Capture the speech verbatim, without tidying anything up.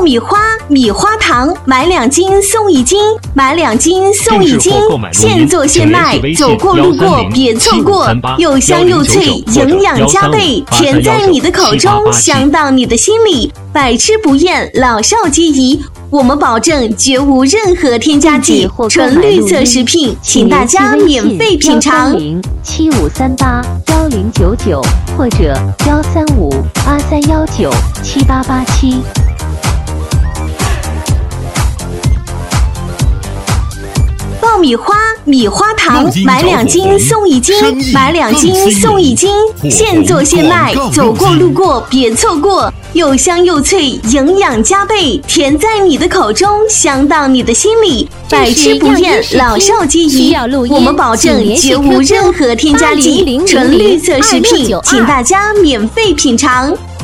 米花、米花糖，买两斤送一斤，买两斤送一斤，现做现卖，走过路过别错过，又香又脆，营养加倍，甜在你的口中，香到你的心里，百吃不厌，老少皆宜。我们保证绝无任何添加剂，纯绿色食品，请大家免费品尝。 七五三八幺零九九或者幺三五八三幺九七八八七。 爆米花、米花糖，买两斤送一斤，买两斤送一斤，现做现卖，走过路过别错过，又香又脆，营养加倍，甜在你的口中，香到你的心里，百吃不厌，老少皆宜。我们保证绝无任何添加剂，纯绿色食品，请大家免费品尝。